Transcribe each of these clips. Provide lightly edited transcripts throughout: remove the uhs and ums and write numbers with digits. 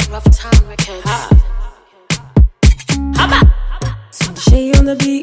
Rough Time Records. She on the beat.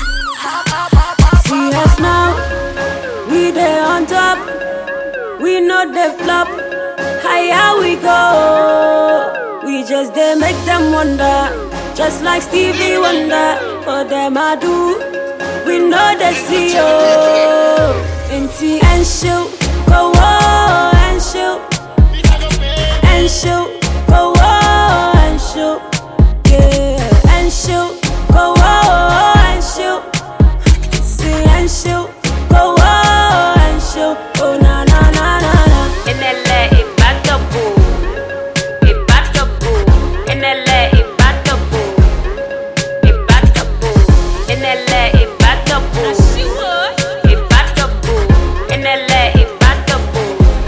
See us now, we there on top. We know the flop. Higher we go. We just there make them wonder. Just like Stevie Wonder. For them I do. We know the CEO. Inti and shoot. Go on and shoot. And shoot. Go on and shoot. Yeah, and shoot. Go on and shoot. See and shoot. Go on and shoot. Oh na na na na na. In LA, it back the boo. It back the boo. In LA, it back the boo. It back the boo. In LA, it back the boo. It back the boo. In LA, it back the boo.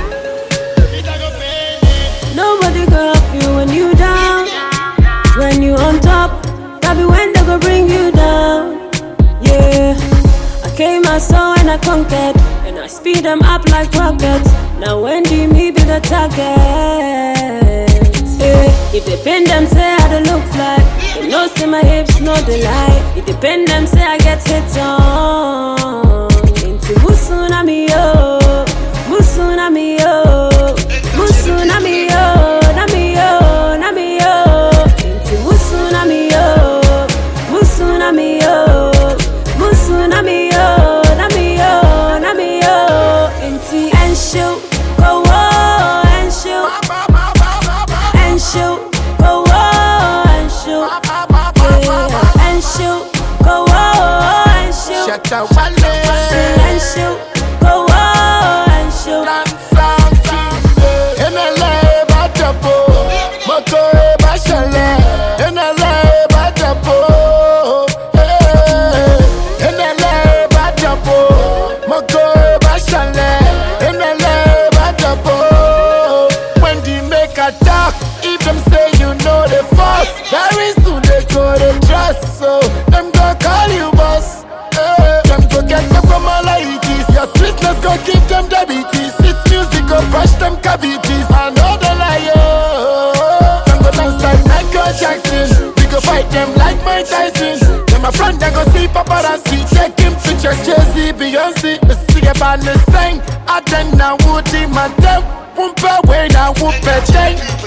Nobody can help you when you down. When you on top, that be when they go bring you down. Yeah, I came, I saw and I conquered, and I speed them up like rockets. Now when do me be the target? Yeah, it depend them say how they look like. They know say my hips no they lie. It depend them say I get hits on. Into Musunami yo, Musunami yo, Musunami yo, Nami yo, Nami yo. Into Musunami yo, Musunami yo, Musunami yo, Nami yo, Nami yo. Into and shoot, go on and shoot, and shoot, go on and shoot, yeah, and shoot, go on and shoot, Shut up, Wale. and shoot, go on and shoot. In LA, Batapo, Moko, Bashale. In LA, Batapo, in LA, Batapo, Moko, Bashale. In LA, Batapo. When they make a talk, if them say you know the force, very soon they go to trust. So them go call you boss. Them go get the commonalities. Your sweetness go give them diabetes. This music go brush them cavities. I know the liar. Them go dance like Michael Jackson. We go fight them like Mike Tyson. Them my friend they go see paparazzi, taking pictures. Jay-Z, Beyonce, me see about the sing. I then now would my them. Wumpa way now wumpa day.